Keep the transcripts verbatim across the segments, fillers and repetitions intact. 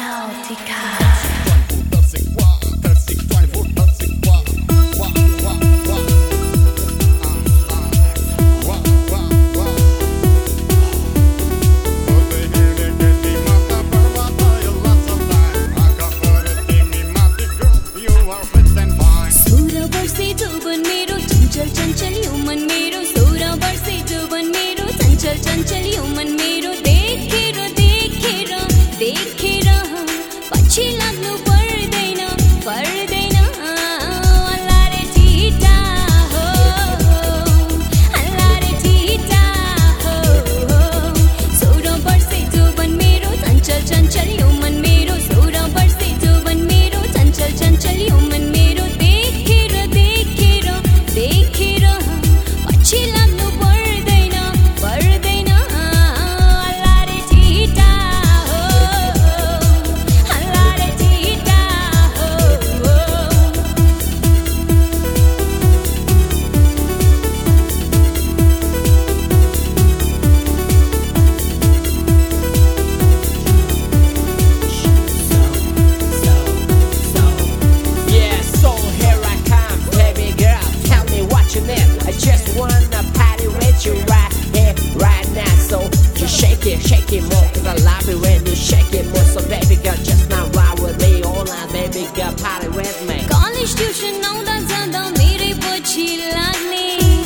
Shake it more, cause I love it when you shake it more. So baby girl, just now ride with me all night, baby girl, party with me. College tuition आउँदा जाँदा मेरै पछि लाग्ने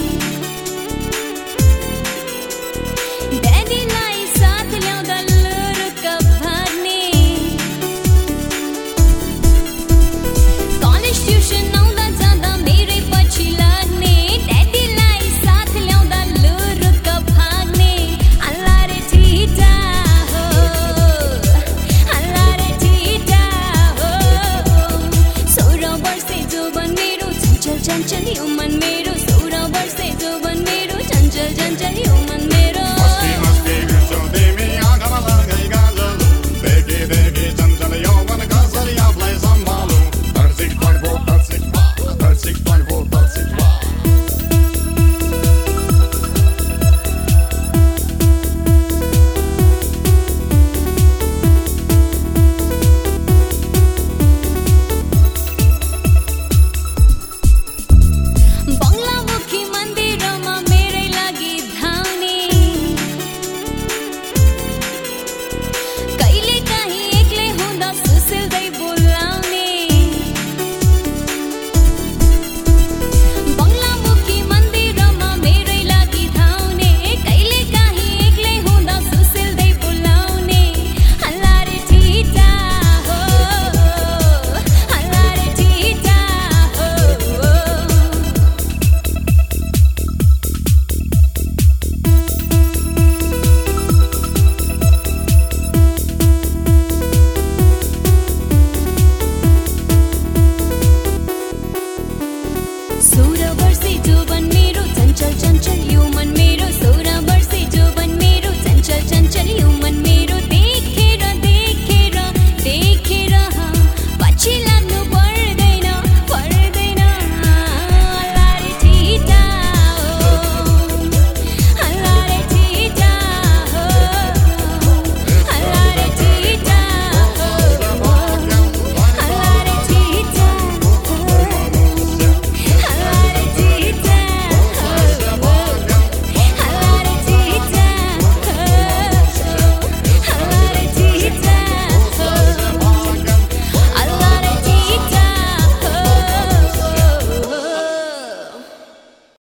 ड्याडीलाई साथ ल्याउँदा लुरुक्क भाग्ने College tuition आउँदा जाँदा मेरै पछि लाग्ने ड्याडीलाई साथ ल्याउँदा लुरुक्क भाग्ने अल्लाह रे ठिटा हो अल्लाह रे ठिटा हो सोह्र वर्षे जोबन मेरो चञ्चल चञ्चल यो मन मेरो